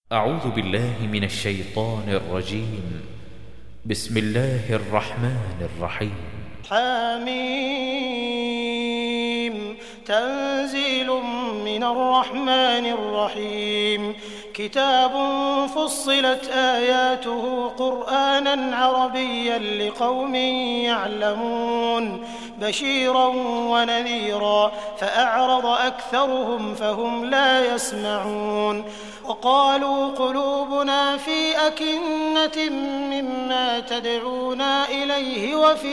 أعوذ بالله من الشيطان الرجيم. بسم الله الرحمن الرحيم. حميم. تنزيل من الرحمن الرحيم. كتاب فصلت آياته قرآنا عربيا لقوم يعلمون بشيرا ونذيرا فأعرض أكثرهم فهم لا يسمعون وقالوا قلوبنا في أكنة مما تدعونا إليه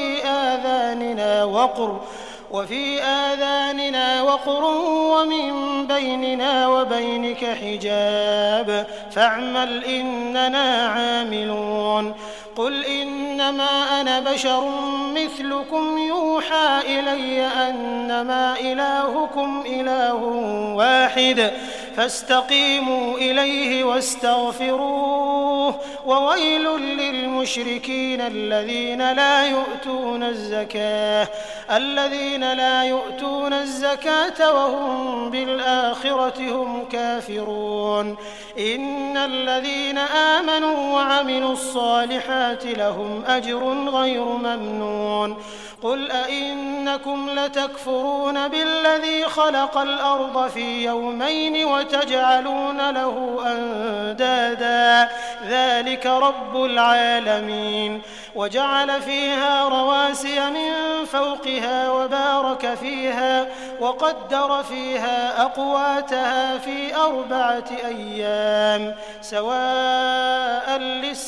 وفي آذاننا وقر ومن بيننا وبينك حجاب فاعمل إننا عاملون. قل إنما أنا بشر مثلكم يوحى إلي أنما إلهكم إله واحد فاستقيموا إليه واستغفروه وويل للمشركين الذين لا يؤتون الزكاة وهم بالآخرة هم كافرون. إن الذين آمنوا وعملوا الصالحات لهم أجر غير ممنون. قل أئنكم لتكفرون بالذي خلق الأرض في يومين وتجعلون له أندادا ذلك رب العالمين. وجعل فيها رواسي من فوقها وبارك فيها وقدر فيها أقواتها في 4 أيام سواء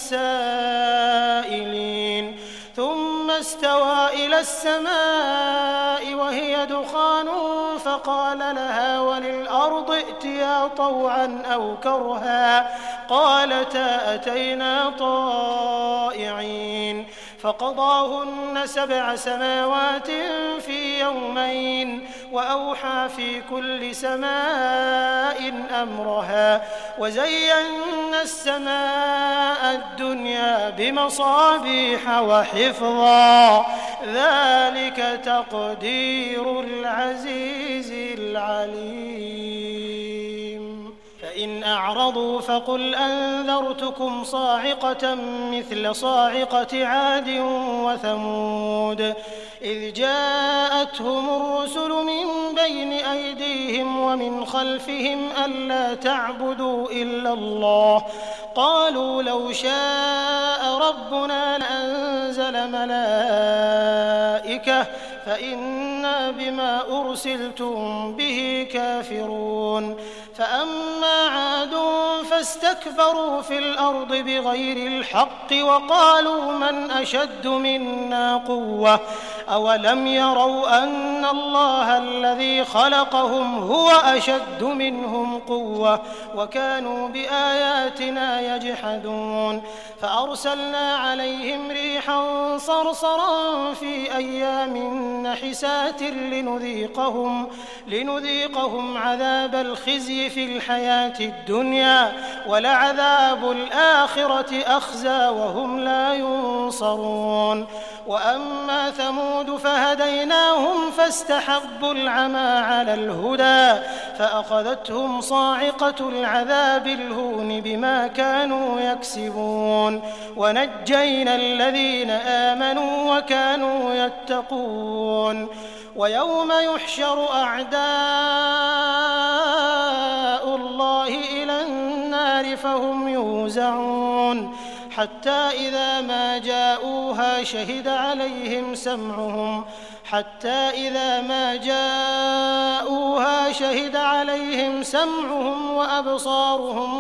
للسائلين. ثم استوى إلى السماء وهي دخان فقال لها وللأرض ائتيا طوعا أو كرها قالتا أتينا طائعين. فقضاهن 7 سماوات في يومين وأوحى في كل سماء أمرها وزينا السماء الدنيا بمصابيح وحفظا ذلك تقدير العزيز العليم. فإن أعرضوا فقل أنذرتكم صاعقة مثل صاعقة عاد وثمود إذ جاءتهم الرسل من بين أيديهم ومن خلفهم ألا تعبدوا إلا الله قالوا لو شاء ربنا لأنزل ملائكة فإنا بما أرسلتم به كافرون. فأما عاد فاستكبروا في الأرض بغير الحق وقالوا من أشد منا قوة أولم يروا أن الله الذي خلقهم هو أشد منهم قوة وكانوا بآياتنا يجحدون. فأرسلنا عليهم ريحا صرصرا في أيام نحسات لنذيقهم عذاب الخزي في الحياة الدنيا ولعذاب الآخرة أخزى وهم لا ينصرون. وأما ثمود فهديناهم فاستحبوا العمى على الهدى فأخذتهم صاعقة العذاب الهون بما كانوا يكسبون ونجينا الذين آمنوا وكانوا يتقون. ويوم يحشر أعداء الله إلى النار فهم يوزعون حتى إذا ما جاءوها شهد عليهم سمعهم وأبصارهم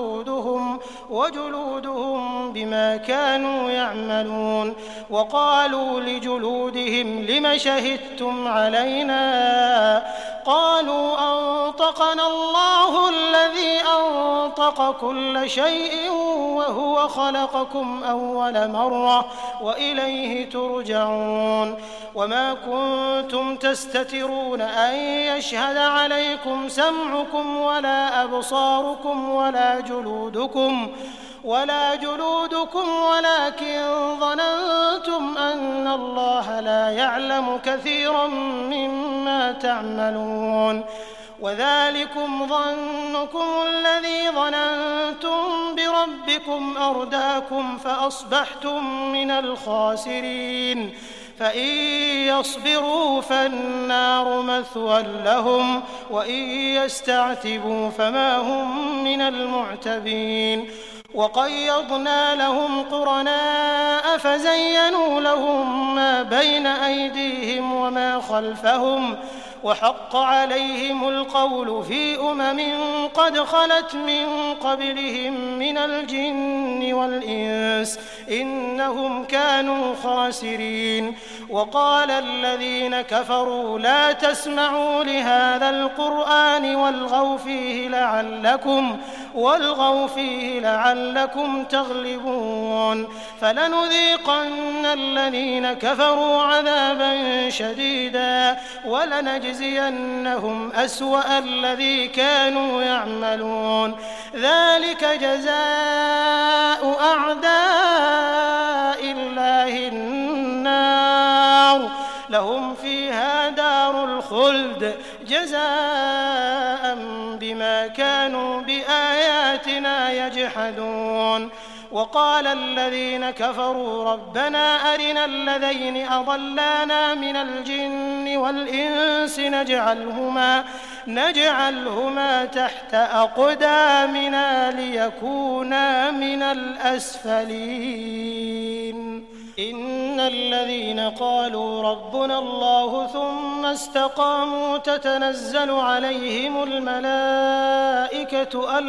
وجلودهم بما كانوا يعملون. وقالوا لجلودهم لم شهدتم علينا قالوا أنطقنا الله الذي أنطق كل شيء وهو خلقكم أول مرة وإليه ترجعون. وما كنتم تستترون أن يشهد عليكم سمعكم ولا أبصاركم ولا جلودكم ولكن ظننتم أن الله لا يعلم كثيرا مما تعملون. وذلكم ظنكم الذي ظننتم بربكم أرداكم فأصبحتم من الخاسرين فإن يصبروا فالنار مثوى لهم وإن يستعتبوا فما هم من المعتبين وقيضنا لهم قرناء فزينوا لهم ما بين أيديهم وما خلفهم وحق عليهم القول في قد خلت من قبلهم من الجن والإنس إنهم كانوا خاسرين وقال الذين كفروا لا تسمعوا لهذا القرآن والغوا فيه لعلكم تغلبون فلنذيقن الذين كفروا عذابا شديدا ولنجزينهم أسوأ الذي كانوا يعملون ذلك جزاء أعداء الله النار لهم فيها دار الخلد جزاء بما كانوا بآياتنا يجحدون وقال الذين كفروا ربنا أرنا الذين أضلانا من الجن والإنس نجعلهما تحت أقدامنا ليكونا من الأسفلين إن الذين قالوا ربنا الله ثم استقاموا تتنزل عليهم الملائكة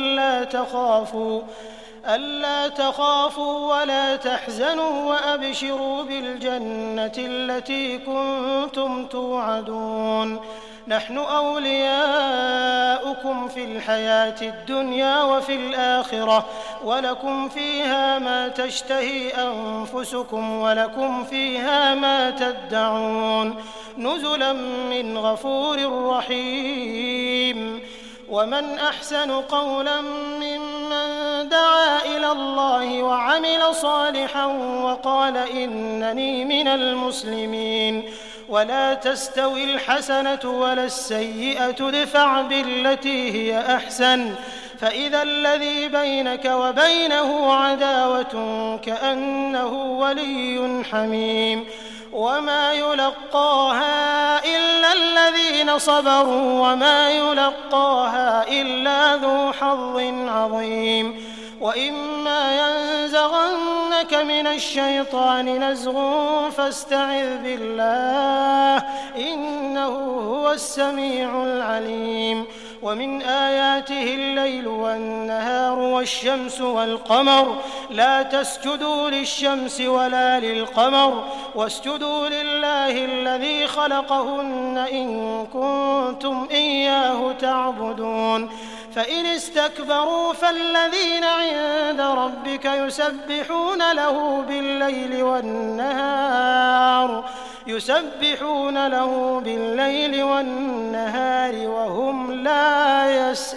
ألا تخافوا ولا تحزنوا وأبشروا بالجنة التي كنتم توعدون نحن أولياؤكم في الحياة الدنيا وفي الآخرة ولكم فيها ما تشتهي أنفسكم ولكم فيها ما تدعون نزلا من غفور رحيم ومن أحسن قولا ممن دعا إلى الله وعمل صالحا وقال إنني من المسلمين ولا تستوي الحسنة ولا السيئة ادفع بالتي هي أحسن فإذا الذي بينك وبينه عداوة كأنه ولي حميم وما يلقاها إلا الذين صبروا وما يلقاها إلا ذو حظ عظيم وإما ينزغنك من الشيطان نزغ فاستعذ بالله إنه هو السميع العليم ومن آياته الليل والنهار والشمس والقمر لا تسجدوا للشمس ولا للقمر واسجدوا لله الذي خلقهن إن كنتم إياه تعبدون فإن استكبروا فالذين عند ربك يسبحون له بالليل والنهار وهم لا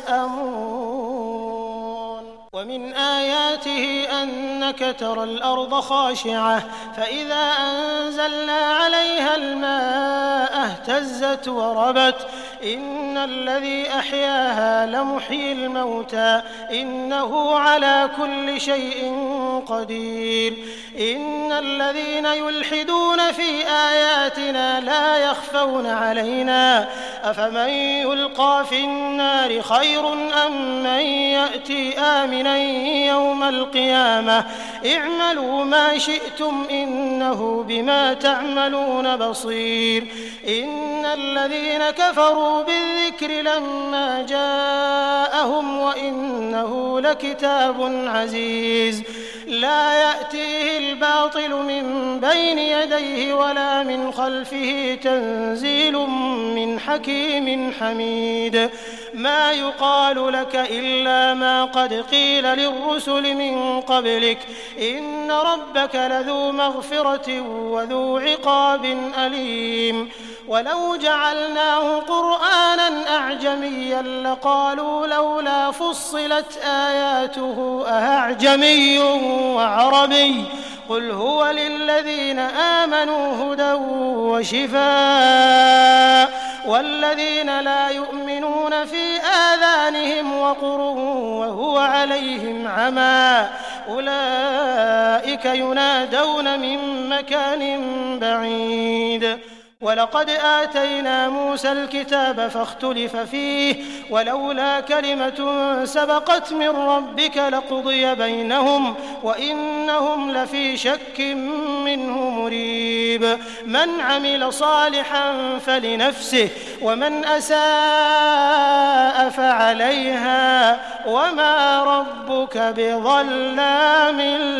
يسأمون ومن آياته أنك ترى الأرض خاشعة فإذا أنزلنا عليها الماء اهتزت وربت إن الذي أحياها لمحيي الموتى إنه على كل شيء قدير إن الذين يلحدون في آياتنا لا يخفون علينا أفمن يلقى في النار خير أم من يأتي آمنا يوم القيامة اعملوا ما شئتم إنه بما تعملون بصير إن الذين كفروا بالذكر لما جاءهم وإنه لكتاب عزيز لا يأتيه الباطل من بين يديه ولا من خلفه تنزيل من حكيم حميد ما يقال لك إلا ما قد قيل للرسل من قبلك إن ربك لذو مغفرة وذو عقاب أليم ولو جعلناه قرآنا أعجميا لقالوا لولا فصلت آياته أأعجمي وعربي قل هو للذين آمنوا هدى وشفاء والذين لا يؤمنون في آذانهم وقر وهو عليهم عمى أولئك ينادون من مكان بعيد ولقد آتينا موسى الكتاب فاختلف فيه ولولا كلمة سبقت من ربك لقضي بينهم وإنهم لفي شك منه مريب من عمل صالحا فلنفسه ومن أساء فعليها وما ربك بظلام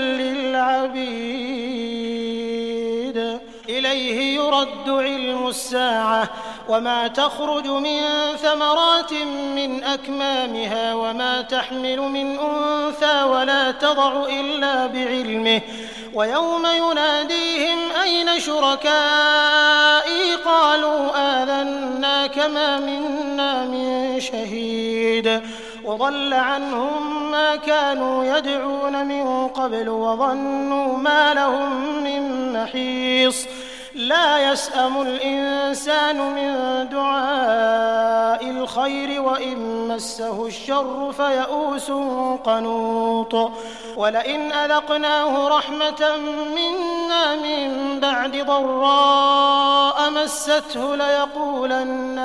للعبيد إليه يرد علم الساعة وما تخرج من ثمرات من أكمامها وما تحمل من أنثى ولا تضع إلا بعلمه ويوم يناديهم أين شركائي قالوا آذناك ما منا من شهيد وضل عنهم ما كانوا يدعون من قبل وظنوا ما لهم من محيص لا يسأم الإنسان من دعاء الخير وإن مسه الشر فيئوس قنوط ولئن أذقناه رحمة منا من بعد ضراء مسته ليقولن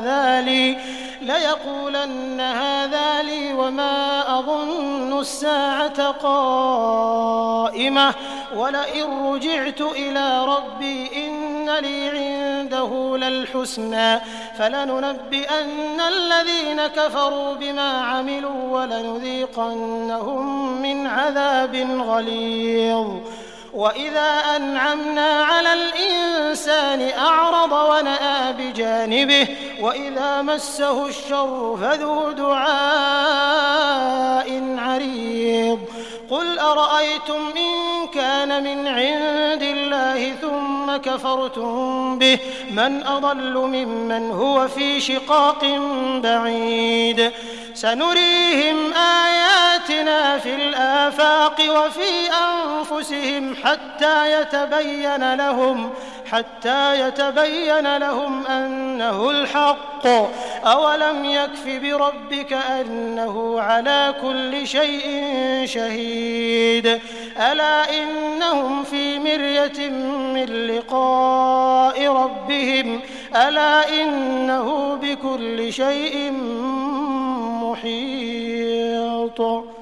هذا لي وما أظن الساعة قائمة ولئن رجعت إلى ربي إن لي عنده للحسنى فلننبئن الذين كفروا بما عملوا ولنذيقنهم من عذاب غليظ وإذا أنعمنا على الإنسان أعرض ونأى بجانبه وإذا مسه الشر فذو دعاء عريض قل أرأيتم إن كان من عند الله ثم كفرتم به من أضل ممن هو في شقاق بعيد سنريهم آياتنا في الآفاق وفي أنفسهم حتى يتبين لهم أنه الحق أولم يكف بربك أنه على كل شيء شهيد ألا إنهم في مرية من لقاء ربهم ألا إنه بكل شيء محيط